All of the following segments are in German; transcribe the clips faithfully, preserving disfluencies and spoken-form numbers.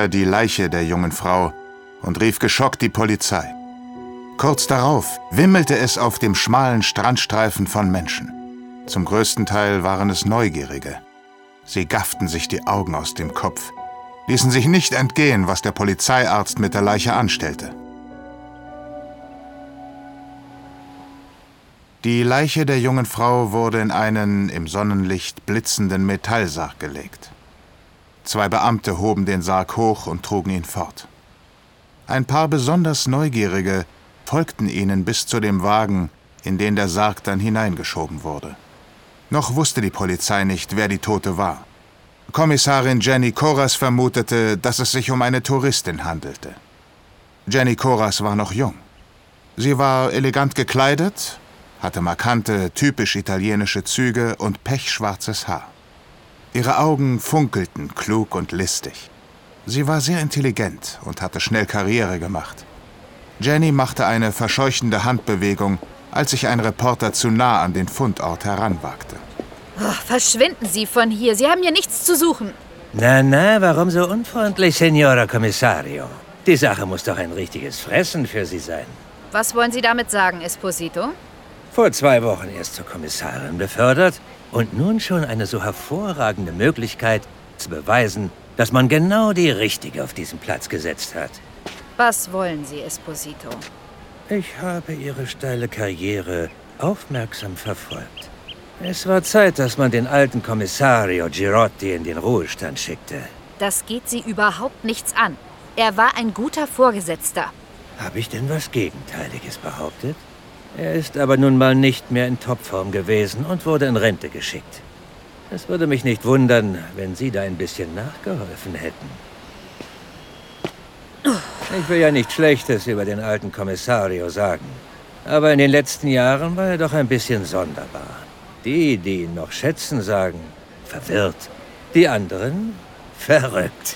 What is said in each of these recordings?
die Leiche der jungen Frau und rief geschockt die Polizei. Kurz darauf wimmelte es auf dem schmalen Strandstreifen von Menschen. Zum größten Teil waren es Neugierige. Sie gafften sich die Augen aus dem Kopf, ließen sich nicht entgehen, was der Polizeiarzt mit der Leiche anstellte. Die Leiche der jungen Frau wurde in einen im Sonnenlicht blitzenden Metallsarg gelegt. Zwei Beamte hoben den Sarg hoch und trugen ihn fort. Ein paar besonders Neugierige folgten ihnen bis zu dem Wagen, in den der Sarg dann hineingeschoben wurde. Noch wusste die Polizei nicht, wer die Tote war. Kommissarin Jenny Koras vermutete, dass es sich um eine Touristin handelte. Jenny Koras war noch jung. Sie war elegant gekleidet, hatte markante, typisch italienische Züge und pechschwarzes Haar. Ihre Augen funkelten klug und listig. Sie war sehr intelligent und hatte schnell Karriere gemacht. Jenny machte eine verscheuchende Handbewegung, als sich ein Reporter zu nah an den Fundort heranwagte. Oh, verschwinden Sie von hier. Sie haben hier nichts zu suchen. Na, na, warum so unfreundlich, Signora Commissario? Die Sache muss doch ein richtiges Fressen für Sie sein. Was wollen Sie damit sagen, Esposito? Vor zwei Wochen erst zur Kommissarin befördert und nun schon eine so hervorragende Möglichkeit zu beweisen, dass man genau die Richtige auf diesen Platz gesetzt hat. Was wollen Sie, Esposito? Ich habe Ihre steile Karriere aufmerksam verfolgt. Es war Zeit, dass man den alten Kommissario Girotti in den Ruhestand schickte. Das geht Sie überhaupt nichts an. Er war ein guter Vorgesetzter. Habe ich denn was Gegenteiliges behauptet? Er ist aber nun mal nicht mehr in Topform gewesen und wurde in Rente geschickt. Es würde mich nicht wundern, wenn Sie da ein bisschen nachgeholfen hätten. Ich will ja nichts Schlechtes über den alten Kommissario sagen. Aber in den letzten Jahren war er doch ein bisschen sonderbar. Die, die ihn noch schätzen, sagen verwirrt. Die anderen verrückt.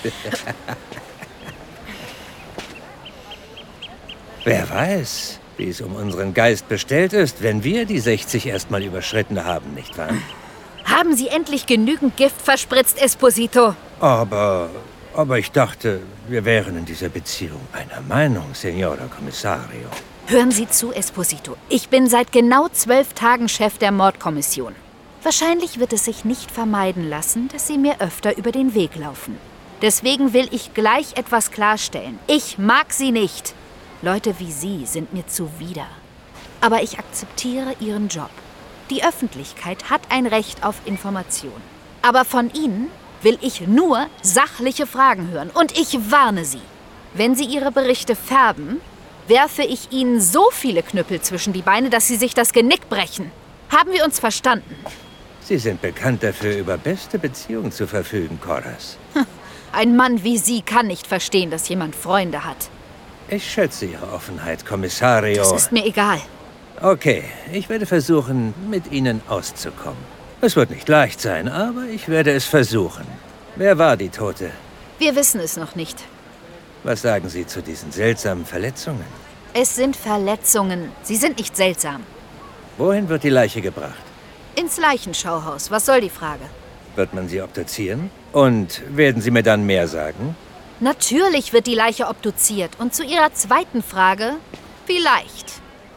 Wer weiß, wie es um unseren Geist bestellt ist, wenn wir die sechzig erstmal überschritten haben, nicht wahr? Haben Sie endlich genügend Gift verspritzt, Esposito? Aber, aber ich dachte, wir wären in dieser Beziehung einer Meinung, Signora Commissario. Hören Sie zu, Esposito. Ich bin seit genau zwölf Tagen Chef der Mordkommission. Wahrscheinlich wird es sich nicht vermeiden lassen, dass Sie mir öfter über den Weg laufen. Deswegen will ich gleich etwas klarstellen. Ich mag Sie nicht. Leute wie Sie sind mir zuwider. Aber ich akzeptiere Ihren Job. Die Öffentlichkeit hat ein Recht auf Information. Aber von Ihnen will ich nur sachliche Fragen hören. Und ich warne Sie. Wenn Sie Ihre Berichte färben, werfe ich Ihnen so viele Knüppel zwischen die Beine, dass Sie sich das Genick brechen. Haben wir uns verstanden? Sie sind bekannt dafür, über beste Beziehungen zu verfügen, Koras. Ein Mann wie Sie kann nicht verstehen, dass jemand Freunde hat. Ich schätze Ihre Offenheit, Kommissario. Das ist mir egal. Okay, ich werde versuchen, mit Ihnen auszukommen. Es wird nicht leicht sein, aber ich werde es versuchen. Wer war die Tote? Wir wissen es noch nicht. Was sagen Sie zu diesen seltsamen Verletzungen? Es sind Verletzungen. Sie sind nicht seltsam. Wohin wird die Leiche gebracht? Ins Leichenschauhaus. Was soll die Frage? Wird man sie obduzieren? Und werden Sie mir dann mehr sagen? Natürlich wird die Leiche obduziert. Und zu Ihrer zweiten Frage, vielleicht.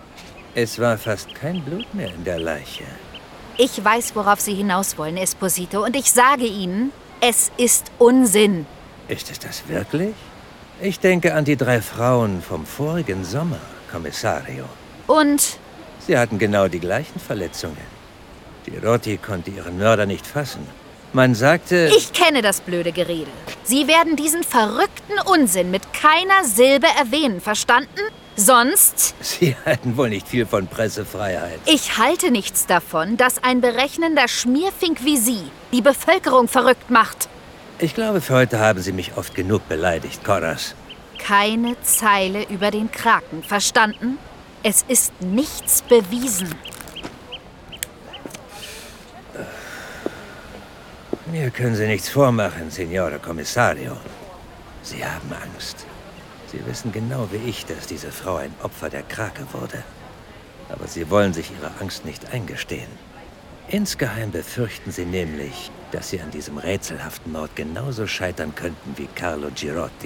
Es war fast kein Blut mehr in der Leiche. Ich weiß, worauf Sie hinaus wollen, Esposito. Und ich sage Ihnen, es ist Unsinn. Ist es das wirklich? Ich denke an die drei Frauen vom vorigen Sommer, Kommissario. Und? Sie hatten genau die gleichen Verletzungen. Girotti konnte ihren Mörder nicht fassen. Man sagte... Ich kenne das blöde Gerede. Sie werden diesen verrückten Unsinn mit keiner Silbe erwähnen, verstanden? Sonst... Sie halten wohl nicht viel von Pressefreiheit. Ich halte nichts davon, dass ein berechnender Schmierfink wie Sie die Bevölkerung verrückt macht. Ich glaube, für heute haben Sie mich oft genug beleidigt, Koras. Keine Zeile über den Kraken, verstanden? Es ist nichts bewiesen. Mir können Sie nichts vormachen, Signore Commissario. Sie haben Angst. Sie wissen genau wie ich, dass diese Frau ein Opfer der Krake wurde. Aber Sie wollen sich Ihre Angst nicht eingestehen. Insgeheim befürchten Sie nämlich, dass Sie an diesem rätselhaften Mord genauso scheitern könnten wie Carlo Girotti.